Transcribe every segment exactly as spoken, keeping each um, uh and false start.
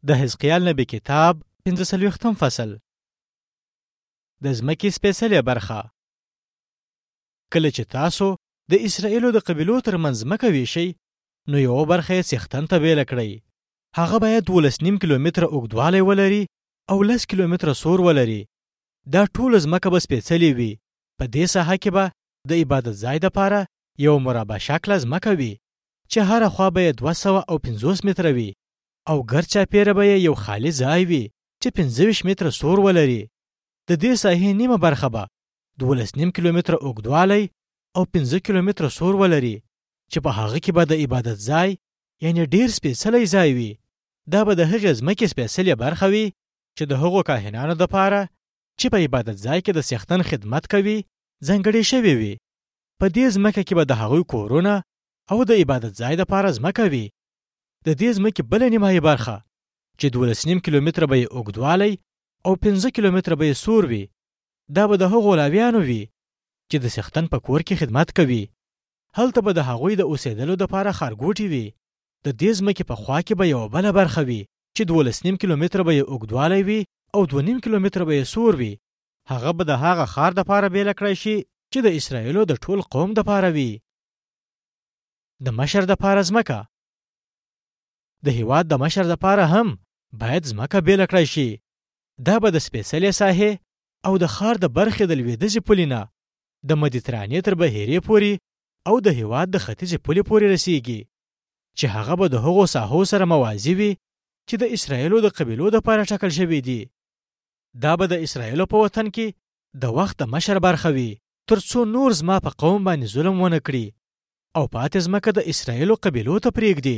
د حزقیال نبی کتاب پنځه څلوېښتم فصل. د ځمکې سپېڅلې برخه. کله چې تاسو د اسرائیلو د قبیلو ترمنځ ځمکه ویشئ، نو یوه برخه یې څښتن ته بیله کړئ. هغه باید دولس نیم کیلومتره اوږدوالی ولري او لس کیلومتره سور ولري. دا ټوله ځمکه به سپېڅلې وي. په دې ساحه کې به د عبادت ځای دپاره یو مربع شکله ځمکه وي چې هره خوا به یې دوه سوه او پنځوس متره وي، او ګر چاپیره به یو خالي ځای وي چې پنځه ویشت متره سور ولري. د دې ساحې نیمه برخه به دولس نیم کیلومتره اوږدوالی او پنځه کیلومتره سور ولري چې په هغه کې به د عبادت ځای یعنی ډیر سپېڅلی ځای وي. دا به د هغې ځمکې سپېڅلې برخه وي چې د هغو کاهنانو دپاره چې په عبادت ځای کې د څښتن خدمت کوي ځانګړې شوې وي. په دې ځمکه کې به د هغوی کورونه او د عبادت ځای دپاره ځمکه وي. د دې ځمکې بله نیمایي برخه چې دولس نیم کیلومتره به یې اوږدوالی او پنځه کیلومتره به یې سور وي، دا به د هغو لاویانو وي چې د څښتن په کور کې خدمت کوي. هلته به د هغوی د اوسېدلو دپاره ښارګوټي وي. د دې ځمکې په خوا کې به یوه بله برخه وي چې دولس نیم کیلومتره به یې اوږدوالی وي او دوه نیم کیلومتره به یې سور وي. هغه به د هغه ښار دپاره بیله کړی شي چې د اسرائیلو د ټول قوم دپاره وي. د مشر دپاره ځمکه. د هیواد د مشر دپاره هم باید ځمکه بیله کړی شي. دا به د سپېڅلې ساحې او د ښار د برخې د لوېدیځې پولې نه د مدیترانې تر بحیرې پورې او د هیواد د ختیځې پولې پورې رسیږي، چې هغه به د هغو ساحو سره موازي وي چې د اسرائیلو د قبیلو دپاره ټاکل شوي دي. دا به د اسرائیلو په وطن کې د وخت د مشر برخه وي، تر څو نور زما په قوم باندې ظلم ونه کړي او پاتې ځمکه د اسرائیلو قبیلو ته پرېږدي.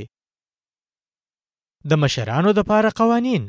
د مشرانو دپاره قوانین.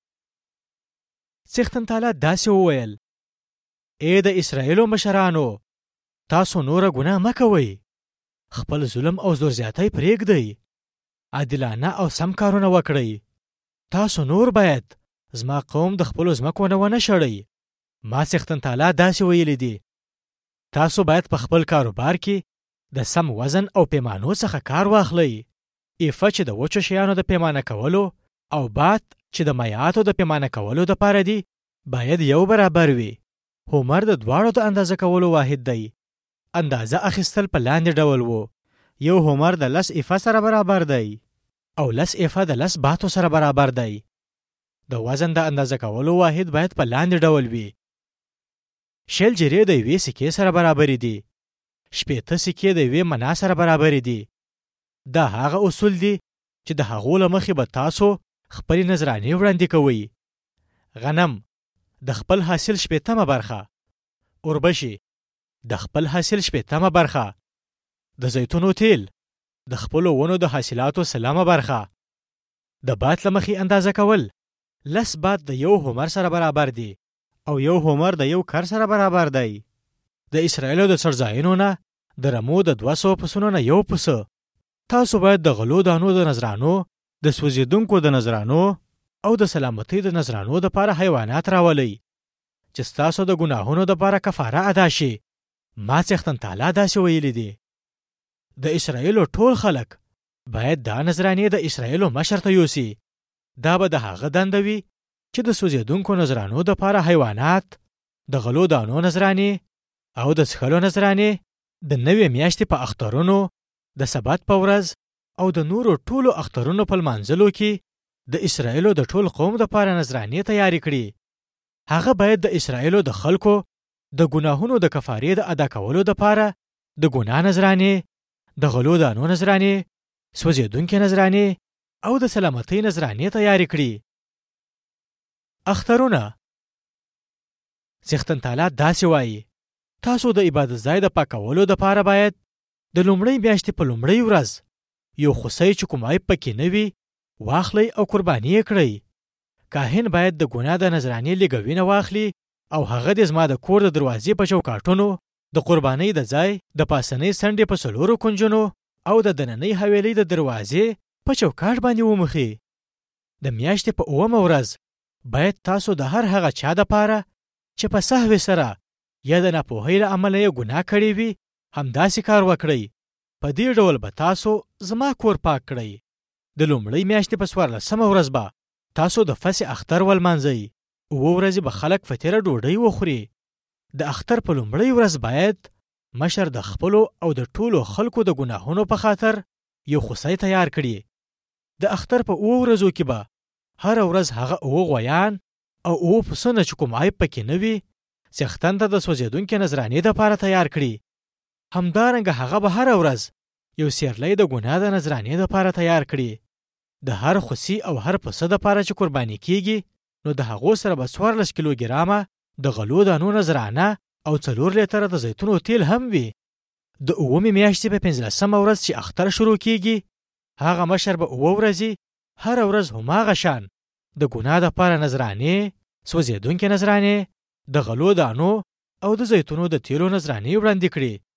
څښتن تعالی داسې وویل: ای د اسرائیلو مشرانو، تاسو نوره ګناه مه کوئ. خپل ظلم او زور زیاتی پرېږدئ. عادلانه او سم کارونه وکړئ. تاسو نور باید زما قوم د خپلو ځمکو نه ونه شړئ. ما څښتن تعالی داسې ویلی دي: تاسو باید په خپل کاروبار کې د سم وزن او پیمانو څخه کار واخلئ. ایفه چې د وچو شیانو د پیمانه کولو او بات چې د مایعاتو د پیمانه کولو دپاره دي باید یو برابر وي. هومر د دواړو د اندازه کولو واحد دی. اندازه اخیستل په لاندې ډول وو: یو هومر د لس ایفه سره برابر دی او لس ایفه د لس باتو سره برابر دی. د وزن د اندازه کولو واحد باید په لاندې ډول وي: شل جرې د یوې سکې سره برابرې دي. شپېته سکې د یوې منا سره برابرې دي. دا هغه اصول دي چې د هغو له مخې به تاسو خپلې نذرانې وړاندې کوئ. غنم د خپل حاصل شپېتمه برخه. اوربشې د خپل حاصل شپېتمه برخه. د زیتونو تیل د خپلو ونو د حاصلاتو سلمه برخه. د بات له مخې اندازه کول: لس بات د یو هومر سره برابر دي او یو هومر د یو کر سره برابر دی. د اسرائیلو د څړځایونو نه د رمو د دوه سوه پسونو نه یو پسه. تاسو باید د غلو دانو د نذرانو، د سوځېدونکو د نذرانو او د سلامتۍ د نذرانو دپاره حیوانات راولئ چې ستاسو د ګناهونو دپاره کفاره ادا شي. ما څښتن تعالی داسې ویلي دي: د اسرائیلو ټول خلک باید دا نذرانې د اسرائیلو مشر ته یوسي. دا به د هغه دنده وي چې د سوځېدونکو نذرانو دپاره حیوانات، د غلو دانو نذرانې او د څښلو نذرانې، د نوې میاشتې په اخترونو، د سبت په ورځ او د نورو ټولو اخترونو په لمانځلو کې د اسرائیلو د ټول قوم دپاره نذرانې تیارې کړي. هغه باید د اسرائیلو د خلکو د ګناهونو د کفارې د ادا کولو دپاره د ګناه نذرانې، د غلو دانو نذرانې، سوځېدونکې نذرانې او د سلامتۍ نذرانې تیارې کړي. اخترونه. څښتن تعالی داسې وایي: تاسو د عبادت ځای د پاکولو دپاره باید د لومړۍ میاشتې په لومړۍ ورځ یو خوسی چې کوم عیب پکې نه وي واخلئ او قرباني یې کړئ. کاهن باید د ګناه د نذرانې لږوینه واخلي او هغه د زما د کور د دروازې په چوکاټونو، د قربانۍ د ځای د پاسنۍ څنډې په څلورو کنجونو او د دننۍ حویلۍ د دروازې په چوکاټ باندې وموښي. د میاشتې په اوومه ورځ باید تاسو د هر هغه چا دپاره چې په سهو سره یا د ناپوهۍ له امله یې ګناه کړې وي همداسې کار وکړئ. په دې ډول به تاسو زما کور پاک کړئ. د لومړۍ میاشتې په څوارلسمه ورځ به تاسو د فصح اختر ولمانځئ. اوه ورځې به خلک فطیره ډوډۍ وخوري. د اختر په لومړۍ ورځ باید مشر د خپلو او د ټولو خلکو د ګناهونو په خاطر یو خوسی تیار کړي. د اختر په اوه ورځو کې به هر ورځ هغه اوه غویان او اوه پسونه چې کوم عیب پکې نه وي څښتن ته د سوځېدونکې نذرانې دپاره تیار کړي. همدارنګه هغه به هر ورځ یو سیرلی د ګناه د نذرانې دپاره تیار کړي. د هر خوسي او هر پسه دپاره چې قرباني کیږي نو د هغو سره به څوارلس کیلوګرامه د غلو دانو نذرانه او څلور لیتره د زیتونو تیل هم وي. د اوومې میاشتې په پنځلسمه ورځ چې اختر شروع کیږي هغه مشر به اوه ورځې هر ورځ هماغه شان د ګناه دپاره نذرانې، سوځېدونکې نذرانې، د غلو دانو او د زیتونو د تیلو نذرانې وړاندې کړي.